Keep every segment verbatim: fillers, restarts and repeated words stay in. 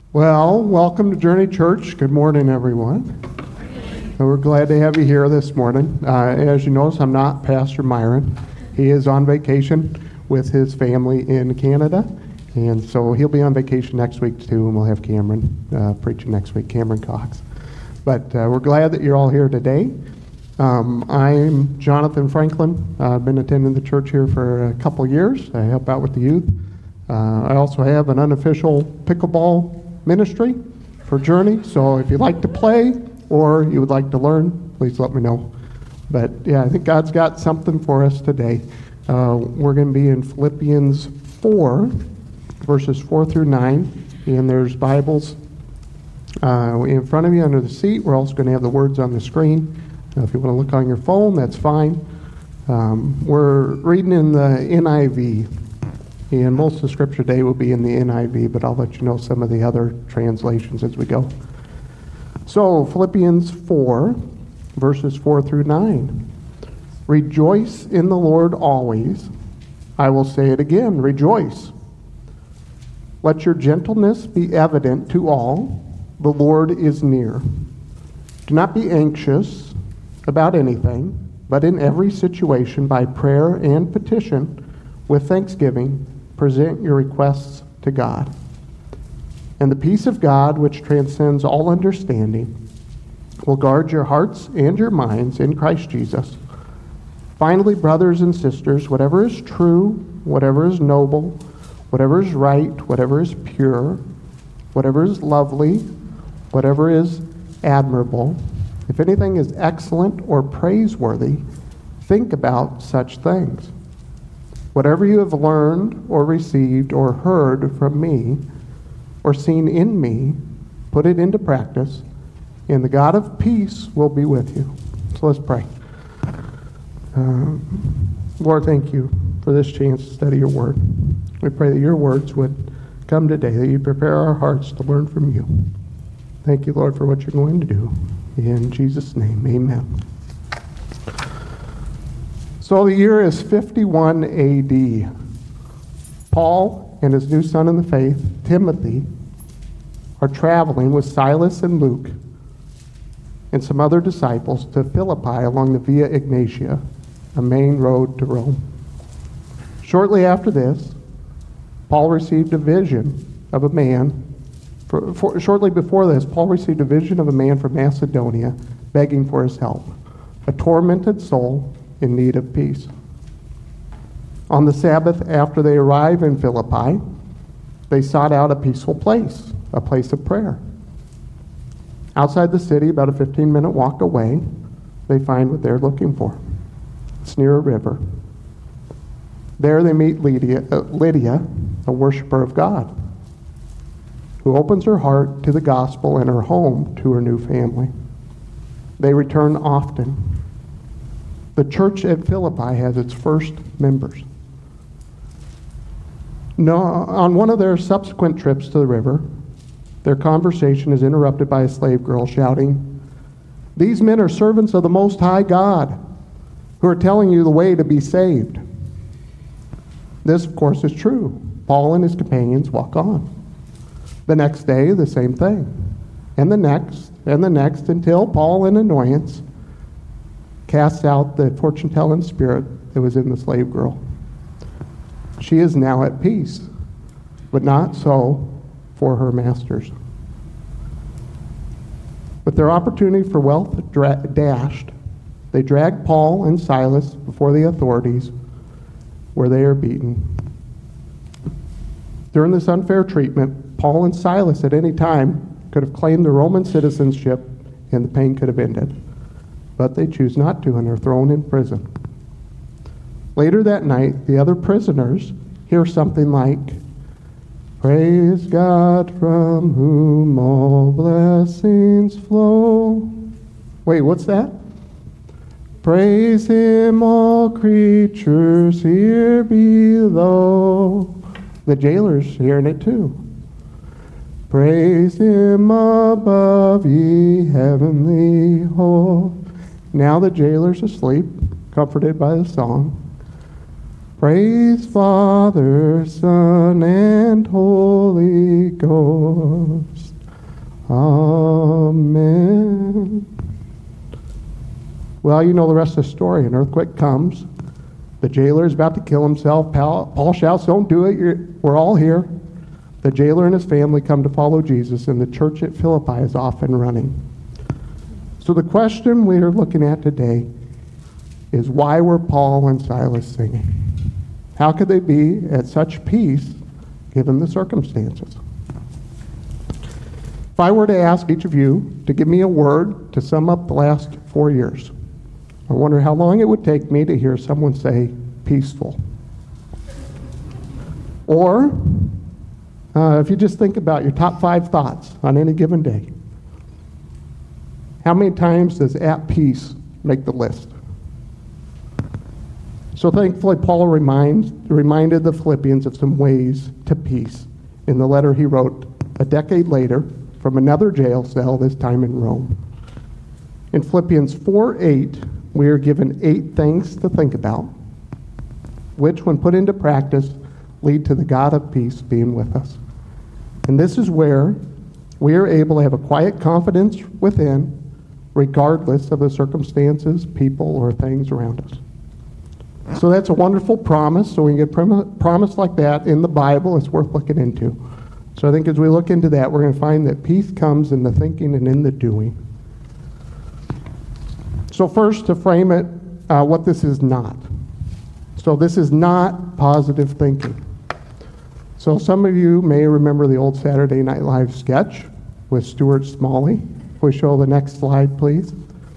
Well, welcome to Journey Church. Good morning, everyone. And we're glad to have you here this morning. Uh, as you notice, I'm not Pastor Myron. He is on vacation with his family in Canada, and so he'll be on vacation next week too, and we'll have Cameron uh, preaching next week, Cameron Cox. But uh, we're glad that you're all here today. Um, I'm Jonathan Franklin. Uh, I've been attending the church here for a couple years. I help out with the youth. Uh, I also have an unofficial pickleball ministry for Journey, so if you'd like to play or you would like to learn, please let me know. But yeah, I think God's got something for us today. Uh, we're going to be in Philippians four, verses four through nine, and there's Bibles uh, in front of you under the seat. We're also going to have the words on the screen. Uh, if you want to look on your phone, that's fine. Um, we're reading in the N I V. And most of the scripture today will be in the N I V, but I'll let you know some of the other translations as we go. So, Philippians four, verses four through nine. Rejoice in the Lord always. I will say it again, rejoice. Let your gentleness be evident to all. The Lord is near. Do not be anxious about anything, but in every situation by prayer and petition, with thanksgiving, present your requests to God. And the peace of God, which transcends all understanding, will guard your hearts and your minds in Christ Jesus. Finally, brothers and sisters, whatever is true, whatever is noble, whatever is right, whatever is pure, whatever is lovely, whatever is admirable, if anything is excellent or praiseworthy, think about such things. Whatever you have learned or received or heard from me or seen in me, put it into practice, and the God of peace will be with you. So let's pray. Um, Lord, thank you for this chance to study your word. We pray that your words would come today, that you prepare our hearts to learn from you. Thank you, Lord, for what you're going to do. In Jesus' name, amen. So the year is fifty-one A D. Paul and his new son in the faith, Timothy, are traveling with Silas and Luke and some other disciples to Philippi along the Via Egnatia, a main road to Rome. Shortly after this, Paul received a vision of a man. For, for, shortly before this, Paul received a vision of a man from Macedonia begging for his help, a tormented soul in need of peace. On the Sabbath, after they arrive in Philippi, they sought out a peaceful place, a place of prayer. Outside the city, about a fifteen-minute walk away, they find what they're looking for. It's near a river. There they meet Lydia, uh, Lydia, a worshiper of God, who opens her heart to the gospel and her home to her new family. They return often. The church at Philippi has its first members. No, on one of their subsequent trips to the river, their conversation is interrupted by a slave girl shouting, "These men are servants of the Most High God, who are telling you the way to be saved." This, of course, is true. Paul and his companions walk on. The next day, the same thing. And the next, and the next, until Paul, in annoyance, casts out the fortune-telling spirit that was in the slave girl. She is now at peace, but not so for her masters. With their opportunity for wealth dra- dashed, they drag Paul and Silas before the authorities, where they are beaten. During this unfair treatment, Paul and Silas at any time could have claimed their Roman citizenship and the pain could have ended. But they choose not to and are thrown in prison. Later that night, the other prisoners hear something like, "Praise God from whom all blessings flow." Wait, what's that? "Praise him, all creatures here below." The jailer's hearing it too. "Praise him above, ye heavenly hosts." Now the jailer's asleep, comforted by the song. Praise Father, Son, and Holy Ghost. Amen. Well, you know the rest of the story. An earthquake comes. The jailer is about to kill himself. Paul, Paul shouts, "Don't do it. You're, we're all here." The jailer and his family come to follow Jesus, and the church at Philippi is off and running. So the question we are looking at today is, why were Paul and Silas singing? How could they be at such peace given the circumstances? If I were to ask each of you to give me a word to sum up the last four years, I wonder how long it would take me to hear someone say peaceful. Or uh, if you just think about your top five thoughts on any given day, how many times does at peace make the list? So thankfully, Paul reminds, reminded the Philippians of some ways to peace in the letter he wrote a decade later from another jail cell, this time in Rome. In Philippians four eight, we are given eight things to think about, which, when put into practice, lead to the God of peace being with us. And this is where we are able to have a quiet confidence within, regardless of the circumstances, people, or things around us. So that's a wonderful promise. So we can get a promise like that in the Bible. It's worth looking into. So I think as we look into that, we're going to find that peace comes in the thinking and in the doing. So first, to frame it, uh, what this is not. So this is not positive thinking. So some of you may remember the old Saturday Night Live sketch with Stuart Smalley. If we show the next slide, please.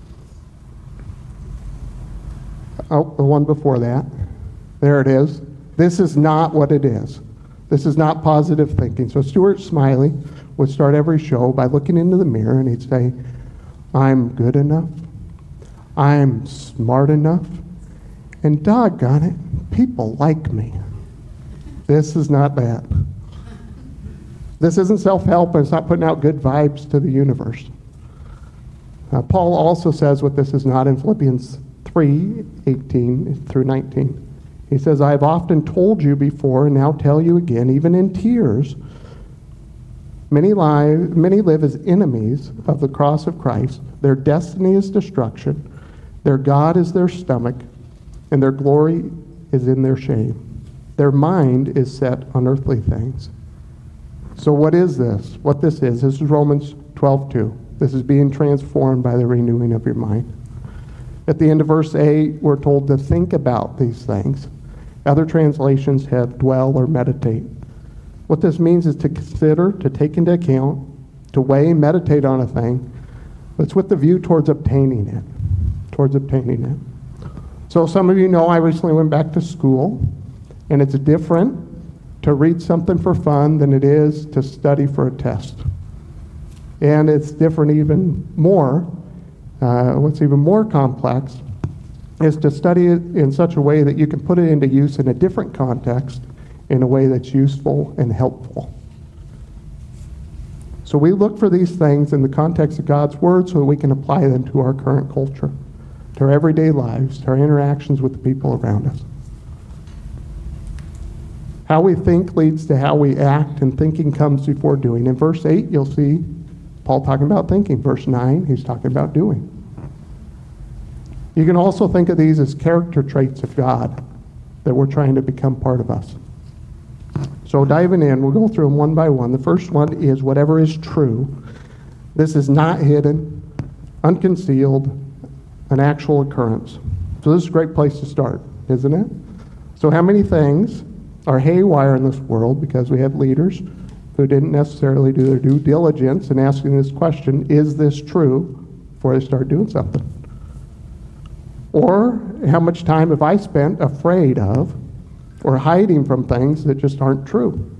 Oh, the one before that. There it is. This is not what it is. This is not positive thinking. So Stuart Smiley would start every show by looking into the mirror and he'd say, "I'm good enough. I'm smart enough. And doggone it, people like me." This is not that. This isn't self-help, and it's not putting out good vibes to the universe. Uh, Paul also says what this is not in Philippians three eighteen through nineteen. He says, "I have often told you before and now tell you again, even in tears, many, lie, many live as enemies of the cross of Christ. Their destiny is destruction. Their God is their stomach, and their glory is in their shame. Their mind is set on earthly things." So what is this? What this is, this is Romans twelve two. This is being transformed by the renewing of your mind. At the end of verse eight, we're told to think about these things. Other translations have dwell or meditate. What this means is to consider, to take into account, to weigh, meditate on a thing, but it's with the view towards obtaining it, towards obtaining it. So some of you know I recently went back to school, and it's different to read something for fun than it is to study for a test. And it's different even more. Uh, what's even more complex is to study it in such a way that you can put it into use in a different context, in a way that's useful and helpful. So we look for these things in the context of God's Word so that we can apply them to our current culture, to our everyday lives, to our interactions with the people around us. How we think leads to how we act, and thinking comes before doing. In verse eight, you'll see Paul talking about thinking. Verse nine, he's talking about doing. You can also think of these as character traits of God that we're trying to become part of us. So diving in, we'll go through them one by one. The first one is whatever is true. This is not hidden, unconcealed, an actual occurrence. So this is a great place to start, isn't it? So how many things are haywire in this world because we have leaders who didn't necessarily do their due diligence in asking this question, is this true, before they start doing something? Or how much time have I spent afraid of or hiding from things that just aren't true?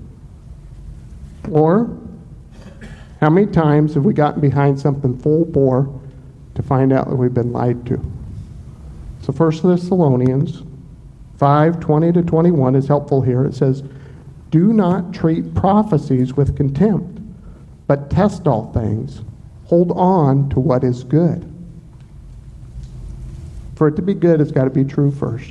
Or how many times have we gotten behind something full bore to find out that we've been lied to? So First Thessalonians five twenty to twenty-one is helpful here. It says, "Do not treat prophecies with contempt, but test all things. Hold on to what is good." For it to be good, it's got to be true first.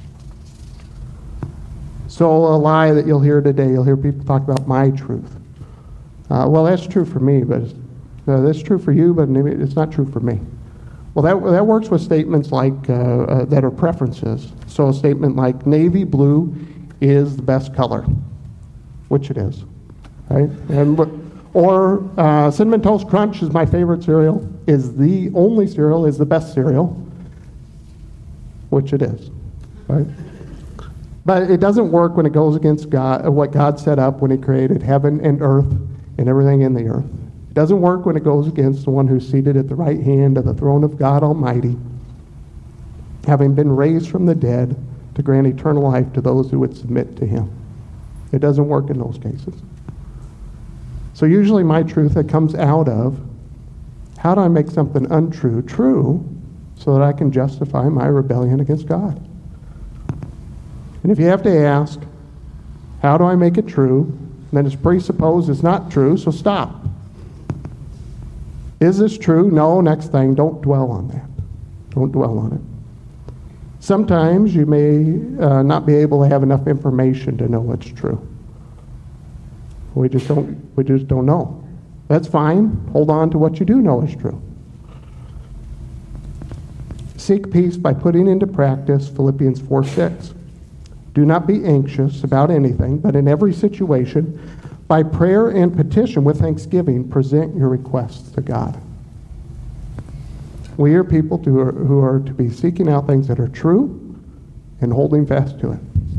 So a lie that you'll hear today, you'll hear people talk about my truth. Uh, well, that's true for me, but Uh, that's true for you, but maybe it's not true for me. Well, that, that works with statements like uh, uh, that are preferences. So a statement like navy blue is the best color, which it is, right? And or uh, Cinnamon Toast Crunch is my favorite cereal, is the only cereal, is the best cereal, which it is, right? But it doesn't work when it goes against God, what God set up when he created heaven and earth and everything in the earth. It doesn't work when it goes against the one who's seated at the right hand of the throne of God Almighty, having been raised from the dead to grant eternal life to those who would submit to him. It doesn't work in those cases. So usually my truth that comes out of, how do I make something untrue true so that I can justify my rebellion against God? And if you have to ask, how do I make it true? Then it's presupposed it's not true, so stop. Is this true? No, next thing, don't dwell on that. Don't dwell on it. Sometimes you may uh, not be able to have enough information to know what's true. We just don't, we just don't know. That's fine. Hold on to what you do know is true. Seek peace by putting into practice Philippians four six. Do not be anxious about anything, but in every situation, by prayer and petition with thanksgiving, present your requests to God. We are people who are, who are to be seeking out things that are true and holding fast to it.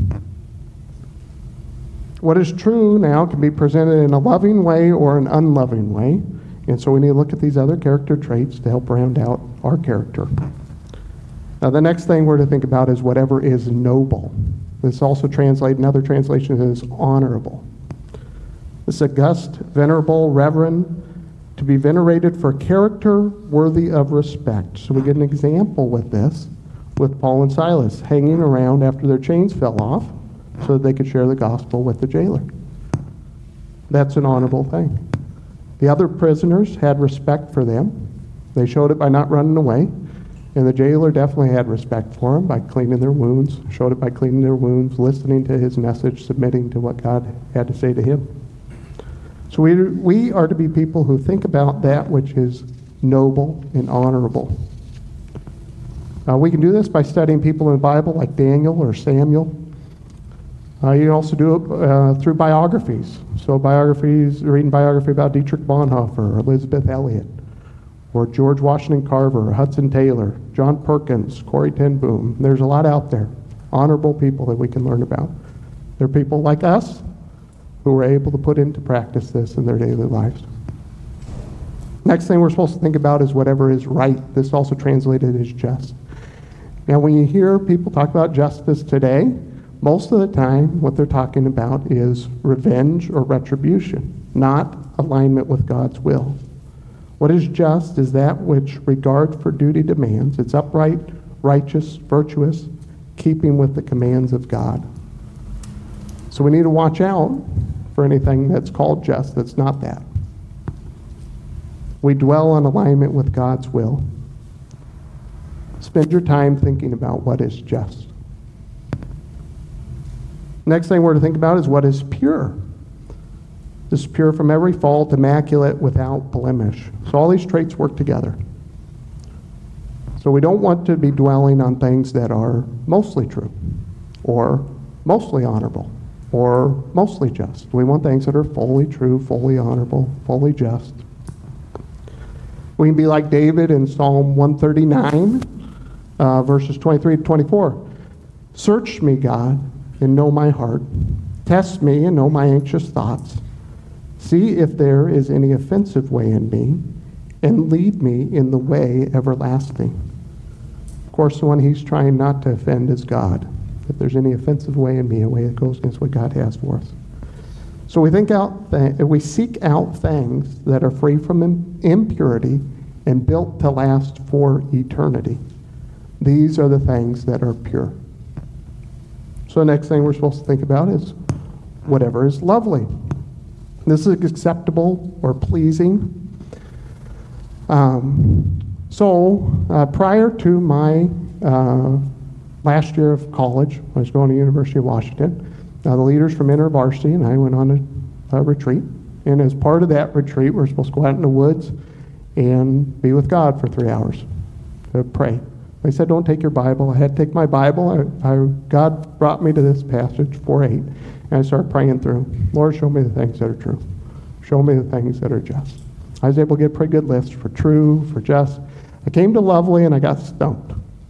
What is true now can be presented in a loving way or an unloving way, and so we need to look at these other character traits to help round out our character. Now, the next thing we're to think about is whatever is noble. This also translated in other translations as honorable. This august, venerable, reverend, to be venerated for character worthy of respect. So we get an example with this, with Paul and Silas hanging around after their chains fell off so that they could share the gospel with the jailer. That's an honorable thing. The other prisoners had respect for them. They showed it by not running away. And the jailer definitely had respect for them by cleaning their wounds, showed it by cleaning their wounds, listening to his message, submitting to what God had to say to him. So we, we are to be people who think about that which is noble and honorable. Uh, we can do this by studying people in the Bible like Daniel or Samuel. Uh, you can also do it uh, through biographies. So biographies, reading biography about Dietrich Bonhoeffer or Elizabeth Elliot, or George Washington Carver, or Hudson Taylor, John Perkins, Corrie ten Boom. There's a lot out there, honorable people that we can learn about. They're people like us who were able to put into practice this in their daily lives. Next thing we're supposed to think about is whatever is right. This also translated as just. Now, when you hear people talk about justice today, most of the time what they're talking about is revenge or retribution, not alignment with God's will. What is just is that which regard for duty demands. It's upright, righteous, virtuous, keeping with the commands of God. So we need to watch out for anything that's called just that's not that. We dwell on alignment with God's will. Spend your time thinking about what is just. Next thing we're to think about is what is pure. This is pure from every fault, immaculate, without blemish. So all these traits work together. So we don't want to be dwelling on things that are mostly true, or mostly honorable, or mostly just. We want things that are fully true, fully honorable, fully just. We can be like David in Psalm one thirty-nine, uh, verses twenty-three to twenty-four. Search me, God, and know my heart. Test me and know my anxious thoughts. See if there is any offensive way in me, and lead me in the way everlasting. Of course, the one he's trying not to offend is God. If there's any offensive way in me, a way that goes against what God has for us. So we think out, th- we seek out things that are free from im- impurity and built to last for eternity. These are the things that are pure. So the next thing we're supposed to think about is whatever is lovely. This is acceptable or pleasing. Um, so uh, prior to my uh, last year of college, I was going to the University of Washington. Uh, the leaders from InterVarsity and I went on a, a retreat. And as part of that retreat, we were supposed to go out in the woods and be with God for three hours to pray. They said, don't take your Bible. I had to take my Bible. I, I, God brought me to this passage, four eight, and I started praying through. Lord, show me the things that are true. Show me the things that are just. I was able to get a pretty good list for true, for just. I came to lovely, and I got stumped.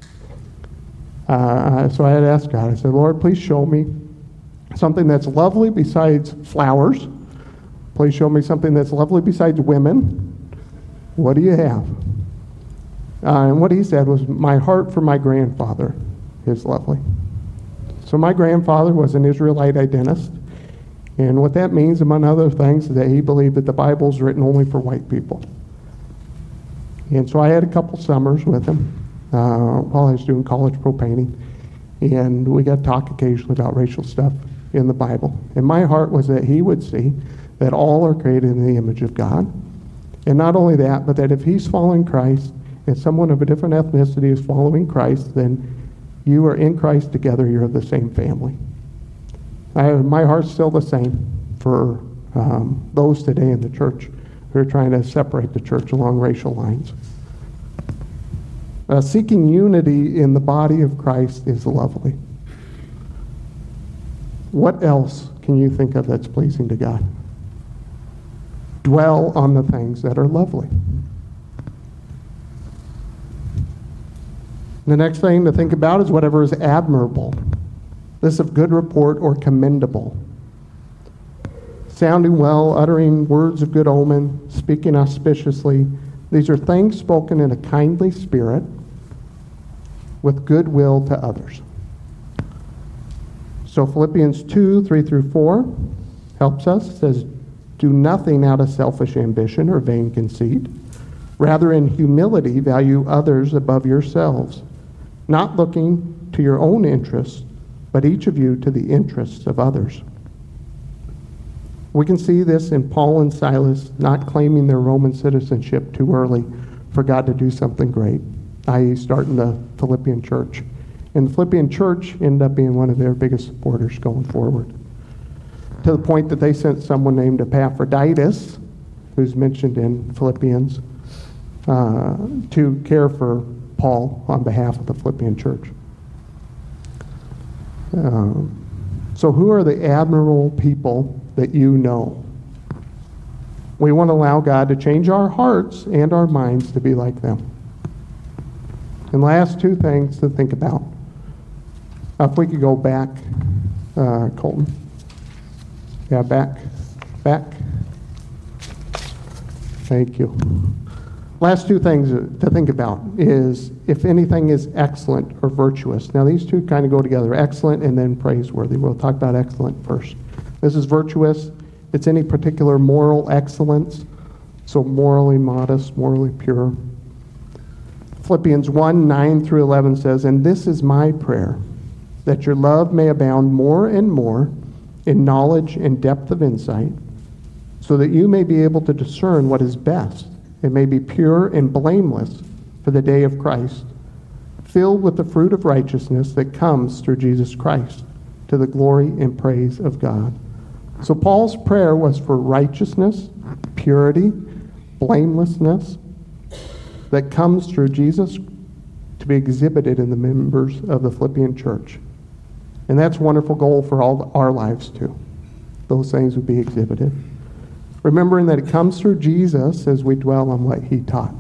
Uh, so I had to ask God. I said, Lord, please show me something that's lovely besides flowers. Please show me something that's lovely besides women. What do you have? Uh, and what he said was, my heart for my grandfather is lovely. So my grandfather was an Israelite identist. And what that means, among other things, is that he believed that the Bible's written only for white people. And so I had a couple summers with him uh, while I was doing college pro painting. And we got to talk occasionally about racial stuff in the Bible. And my heart was that he would see that all are created in the image of God. And not only that, but that if he's following Christ, and someone of a different ethnicity is following Christ, then you are in Christ together, you're the same family. I, my heart's still the same for um, those today in the church who are trying to separate the church along racial lines. Uh, seeking unity in the body of Christ is lovely. What else can you think of that's pleasing to God? Dwell on the things that are lovely. The next thing to think about is whatever is admirable. This of good report or commendable. Sounding well, uttering words of good omen, speaking auspiciously. These are things spoken in a kindly spirit with goodwill to others. So Philippians two, three through four helps us. It says, do nothing out of selfish ambition or vain conceit. Rather, in humility, value others above yourselves, not looking to your own interests, but each of you to the interests of others. We can see this in Paul and Silas not claiming their Roman citizenship too early for God to do something great, that is starting the Philippian church. And the Philippian church ended up being one of their biggest supporters going forward, to the point that they sent someone named Epaphroditus, who's mentioned in Philippians, uh, to care for Paul on behalf of the Philippian church. Um, so who are the admirable people that you know? We want to allow God to change our hearts and our minds to be like them. And last two things to think about. Uh, if we could go back, uh, Colton. Yeah, back, back. Thank you. Last two things to think about is if anything is excellent or virtuous. Now these two kind of go together, excellent and then praiseworthy. We'll talk about excellent first. This is virtuous. It's any particular moral excellence, so morally modest, morally pure. Philippians one, nine through eleven says, and this is my prayer, that your love may abound more and more in knowledge and depth of insight, so that you may be able to discern what is best, and may be pure and blameless for the day of Christ, filled with the fruit of righteousness that comes through Jesus Christ, to the glory and praise of God. So Paul's prayer was for righteousness, purity, blamelessness that comes through Jesus to be exhibited in the members of the Philippian church. And that's a wonderful goal for all our lives too. Those things would be exhibited. Remembering that it comes through Jesus as we dwell on what he taught.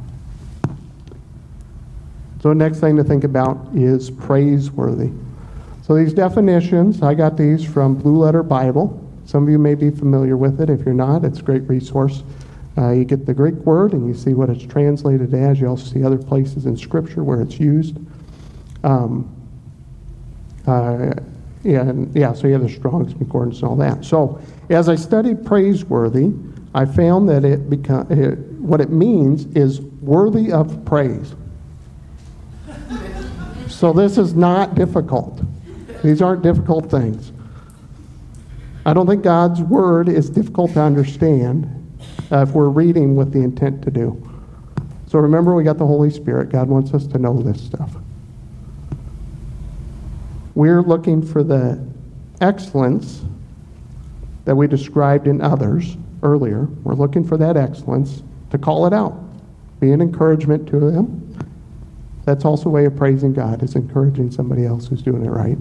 So the next thing to think about is praiseworthy. So these definitions, I got these from Blue Letter Bible. Some of you may be familiar with it. If you're not, it's a great resource. Uh, you get the Greek word and you see what it's translated as. You also see other places in Scripture where it's used. Um, uh, yeah, and, yeah, so you have the Strong's Concordance and all that. So as I studied praiseworthy, I found that it, beca- it what it means is worthy of praise. So this is not difficult. These aren't difficult things. I don't think God's word is difficult to understand uh, if we're reading with the intent to do. So remember, we got the Holy Spirit. God wants us to know this stuff. We're looking for the excellence that we described in others earlier. We're looking for that excellence to call it out be an encouragement to them. That's also a way of praising God, is encouraging somebody else who's doing it right.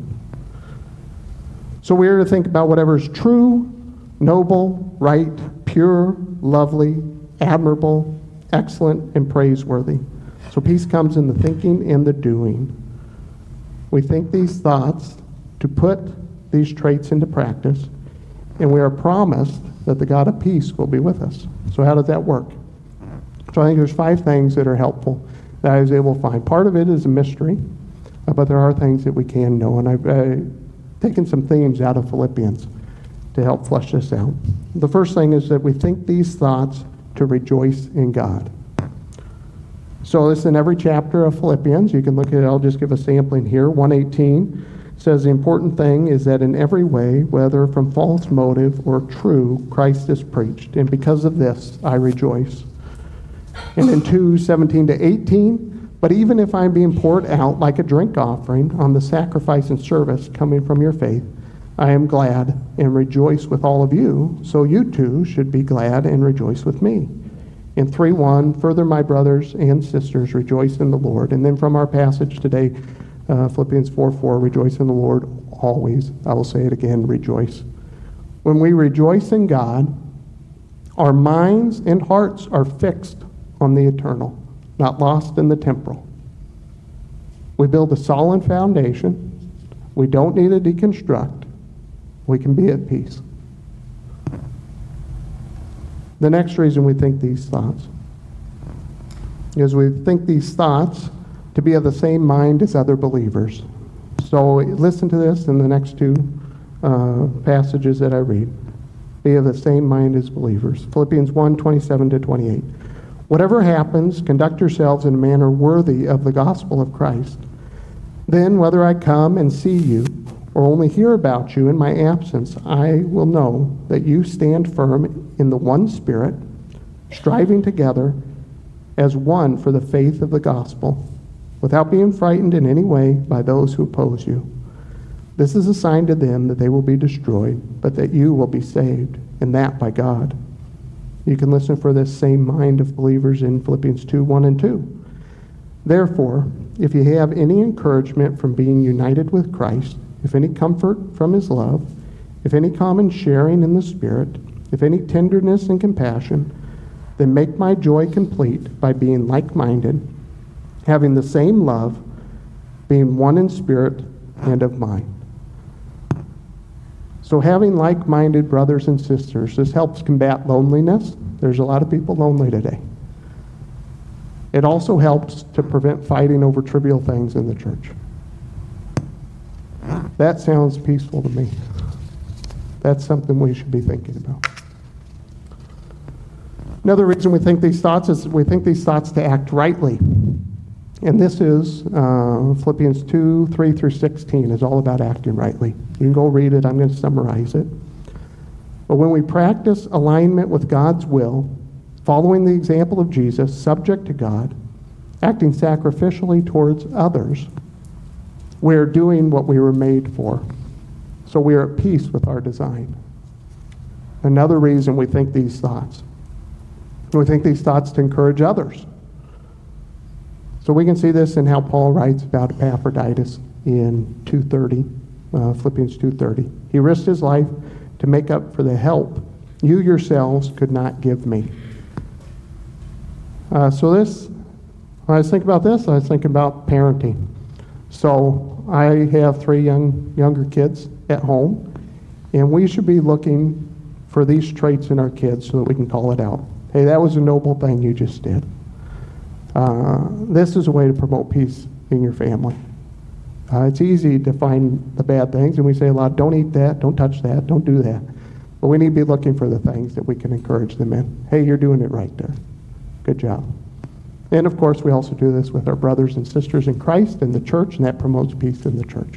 So we are to think about whatever is true, noble, right, pure, lovely, admirable, excellent, and praiseworthy. So peace comes in the thinking and the doing. We think these thoughts to put these traits into practice, and we are promised that the God of peace will be with us. So how does that work? So I think there's five things that are helpful that I was able to find. Part of it is a mystery, uh, but there are things that we can know, and I've uh, taken some themes out of Philippians to help flesh this out. The first thing is that we think these thoughts to rejoice in God. So this is in every chapter of Philippians. You can look at it. I'll just give a sampling here. one eighteen says the important thing is that in every way, whether from false motive or true, Christ is preached. And because of this, I rejoice. And in two seventeen to eighteen, but even if I'm being poured out like a drink offering on the sacrifice and service coming from your faith, I am glad and rejoice with all of you, so you too should be glad and rejoice with me. In three one, further, my brothers and sisters, rejoice in the Lord. And then from our passage today, uh, Philippians four four, rejoice in the Lord always. I will say it again, rejoice. When we rejoice in God, our minds and hearts are fixed on the eternal, not lost in the temporal. We build a solid foundation. We don't need to deconstruct. We can be at peace. The next reason we think these thoughts is we think these thoughts to be of the same mind as other believers. So listen to this in the next two uh, passages that I read. Be of the same mind as believers. Philippians one twenty-seven to twenty-eight. Whatever happens, conduct yourselves in a manner worthy of the gospel of Christ. Then, whether I come and see you or only hear about you in my absence, I will know that you stand firm in the one Spirit, striving together as one for the faith of the gospel, without being frightened in any way by those who oppose you. This is a sign to them that they will be destroyed, but that you will be saved, and that by God. You can listen for this same mind of believers in Philippians two one and two. Therefore, if you have any encouragement from being united with Christ, if any comfort from his love, if any common sharing in the Spirit, if any tenderness and compassion, then make my joy complete by being like-minded, having the same love, being one in spirit and of mind. So having like-minded brothers and sisters, this helps combat loneliness. There's a lot of people lonely today. It also helps to prevent fighting over trivial things in the church. That sounds peaceful to me. That's something we should be thinking about. Another reason we think these thoughts is we think these thoughts to act rightly. And this is uh, Philippians two, three through sixteen is all about acting rightly. You can go read it. I'm going to summarize it. But when we practice alignment with God's will, following the example of Jesus, subject to God, acting sacrificially towards others, we're doing what we were made for. So we are at peace with our design. Another reason we think these thoughts. We think these thoughts to encourage others. So we can see this in how Paul writes about Epaphroditus in two thirty, uh, Philippians two thirty. He risked his life to make up for the help you yourselves could not give me. Uh, so this, when I was thinking about this, I was thinking about parenting. So I have three young younger kids at home, and we should be looking for these traits in our kids so that we can call it out. Hey, that was a noble thing you just did. Uh, this is a way to promote peace in your family. Uh, it's easy to find the bad things, and we say a lot, don't eat that, don't touch that, don't do that. But we need to be looking for the things that we can encourage them in. Hey, you're doing it right there. Good job. And of course, we also do this with our brothers and sisters in Christ and the church, and that promotes peace in the church.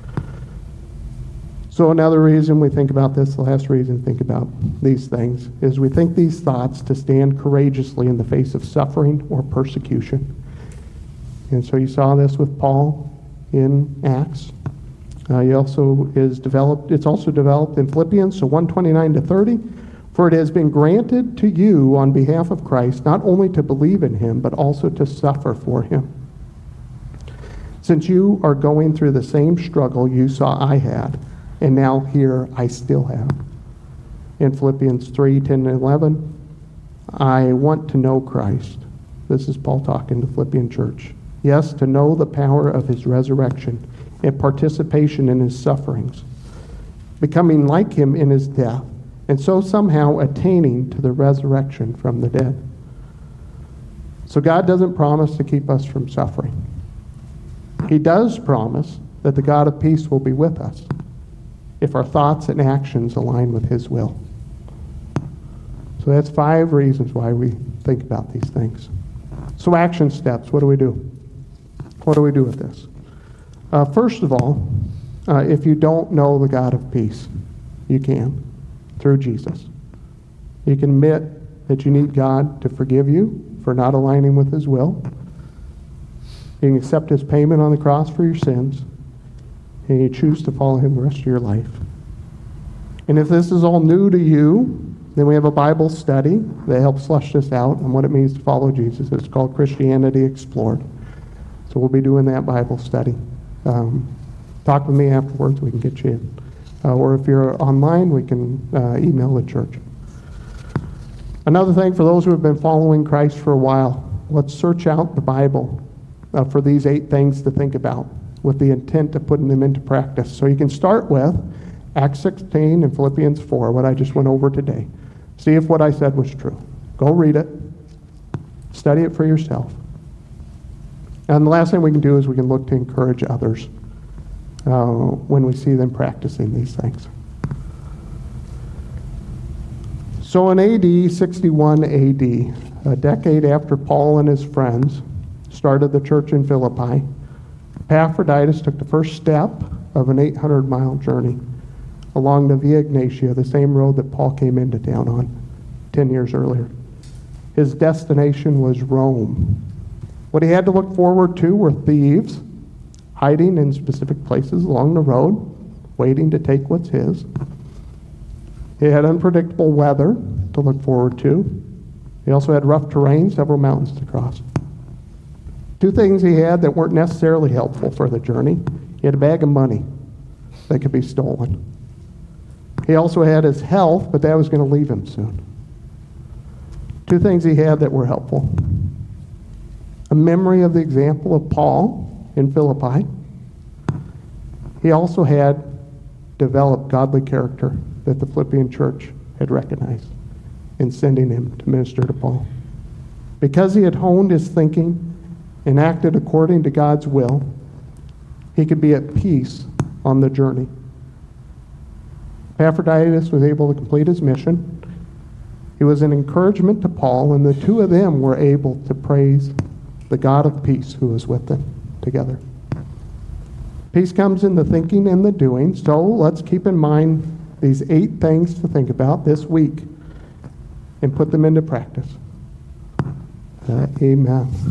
So another reason we think about this, the last reason to think about these things, is we think these thoughts to stand courageously in the face of suffering or persecution. And so you saw this with Paul in Acts. Uh, he also is developed, it's also developed in Philippians, so one twenty-nine to thirty. For For it has been granted to you on behalf of Christ not only to believe in him, but also to suffer for him. Since you are going through the same struggle you saw I had, and now here I still have. In Philippians three, ten, and eleven, I want to know Christ. This is Paul talking to the Philippian church. Yes, to know the power of his resurrection and participation in his sufferings, becoming like him in his death, and so somehow attaining to the resurrection from the dead. So God doesn't promise to keep us from suffering. He does promise that the God of peace will be with us if our thoughts and actions align with his will. So that's five reasons why we think about these things. So action steps, what do we do? What do we do with this? Uh, first of all, uh, if you don't know the God of peace, you can, through Jesus. You can admit that you need God to forgive you for not aligning with his will. You can accept his payment on the cross for your sins, and you choose to follow him the rest of your life. And if this is all new to you, then we have a Bible study that helps flesh this out and what it means to follow Jesus. It's called Christianity Explored. So we'll be doing that Bible study. Um, talk with me afterwards. We can get you in. Uh, or if you're online, we can uh, email the church. Another thing for those who have been following Christ for a while, let's search out the Bible uh, for these eight things to think about with the intent of putting them into practice. So you can start with Acts sixteen and Philippians four, what I just went over today. See if what I said was true. Go read it. Study it for yourself. And the last thing we can do is we can look to encourage others uh, when we see them practicing these things. So in A D, sixty-one A D, a decade after Paul and his friends started the church in Philippi, Epaphroditus took the first step of an eight hundred mile journey along the Via Egnatia, the same road that Paul came into town on ten years earlier. His destination was Rome. What he had to look forward to were thieves hiding in specific places along the road, waiting to take what's his. He had unpredictable weather to look forward to. He also had rough terrain, several mountains to cross. Two things he had that weren't necessarily helpful for the journey. He had a bag of money that could be stolen. He also had his health, but that was going to leave him soon. Two things he had that were helpful. A memory of the example of Paul in Philippi. He also had developed godly character that the Philippian church had recognized in sending him to minister to Paul. Because he had honed his thinking and acted according to God's will, he could be at peace on the journey. Epaphroditus was able to complete his mission. He was an encouragement to Paul, and the two of them were able to praise the God of peace who was with them together. Peace comes in the thinking and the doing, so let's keep in mind these eight things to think about this week and put them into practice. Uh, amen.